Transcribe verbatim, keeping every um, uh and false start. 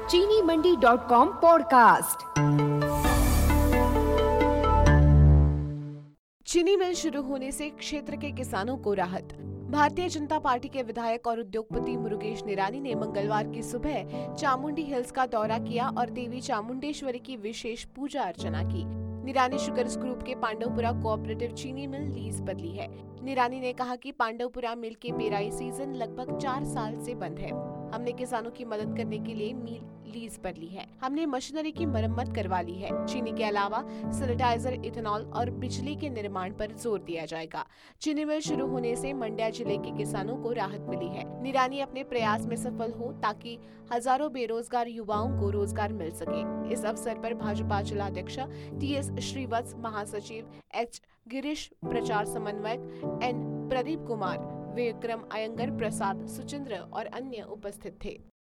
चीनी मंडी dot com podcast. चीनी मिल शुरू होने से क्षेत्र के किसानों को राहत। भारतीय जनता पार्टी के विधायक और उद्योगपति मुरुगेश निरानी ने मंगलवार की सुबह चामुंडी हिल्स का दौरा किया और देवी चामुंडेश्वरी की विशेष पूजा अर्चना की। निरानी शुगर्स ग्रुप के पांडवपुरा कोऑपरेटिव चीनी मिल लीज बदली है। निरानी ने कहा कि पांडवपुरा मिल के पेराई सीजन लगभग चार साल से बंद है। हमने किसानों की मदद करने के लिए मिल लीज बदली है। हमने मशीनरी की मरम्मत करवा ली है। चीनी के अलावा सैनिटाइजर, इथेनॉल और बिजली के निर्माण पर जोर दिया जाएगा। चीनी मिल शुरू होने से मंड्या जिले के किसानों को राहत मिली है। निरानी अपने प्रयास में सफल हो ताकि हजारों बेरोजगार युवाओं को रोजगार मिल सके। इस अवसर पर भाजपा जिलाध्यक्ष टी एस श्रीवत्स, महासचिव एच गिरीश, प्रचार समन्वयक एन प्रदीप कुमार, विक्रम अयंगर, प्रसाद सुचिंद्र और अन्य उपस्थित थे।